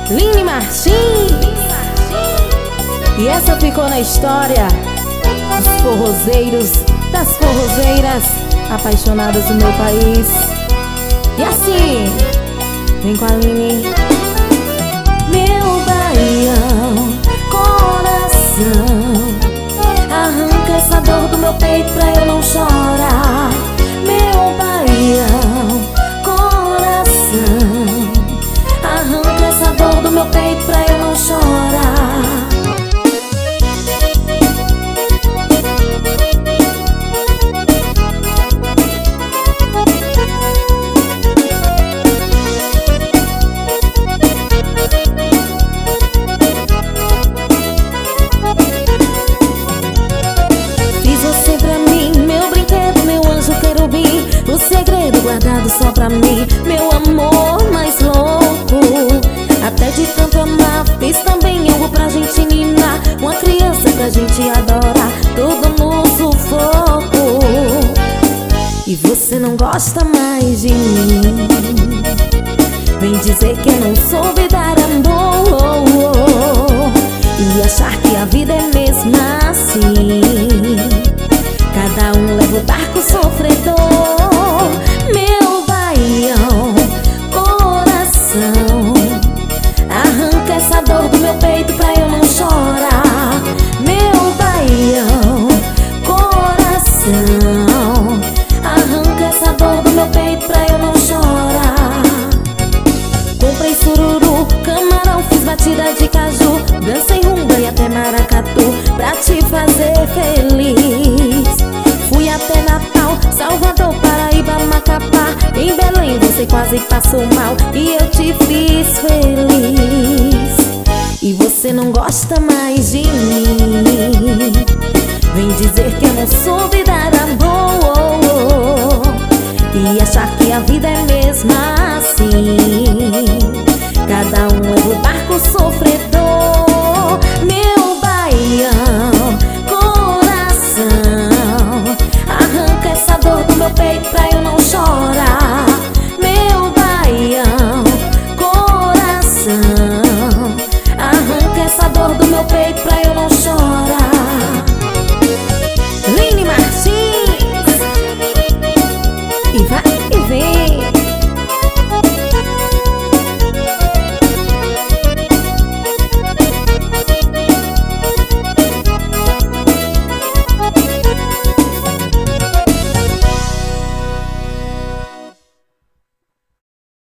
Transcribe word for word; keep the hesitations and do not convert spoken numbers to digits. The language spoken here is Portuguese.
Line Martins. E essa ficou na história dos forrozeiros, das forrozeiras apaixonadas do meu país. E assim, vem com a Line. Meu baião, coração, arranca essa dor do meu peito pra eu não chorar. Meu baião, coração, arranca essa dor do meu peito pra eu não chorar. O segredo guardado só pra mim, meu amor mais louco. Até de tanto amar, fiz também algo pra gente ninar. Uma criança pra gente adorar, tudo no sufoco. E você não gosta mais de mim, vem dizer que eu não soube dar amor e achar que a vida é mesmo assim. Cada um leva o barco sofredor. Meu baião, coração, arranca essa dor do meu peito pra eu não chorar. Meu baião, coração, arranca essa dor do meu peito pra eu não chorar. Comprei sururu, camarão, fiz batida de caju, dancei rumba e até maracatu pra te fazer feliz. Fui até Natal, Salvador, Paraíba, Macapá. Em Belém você quase passou mal e eu te fiz feliz. E você não gosta mais de mim, vem dizer que eu não soube dar amor e achar que a vida é mesma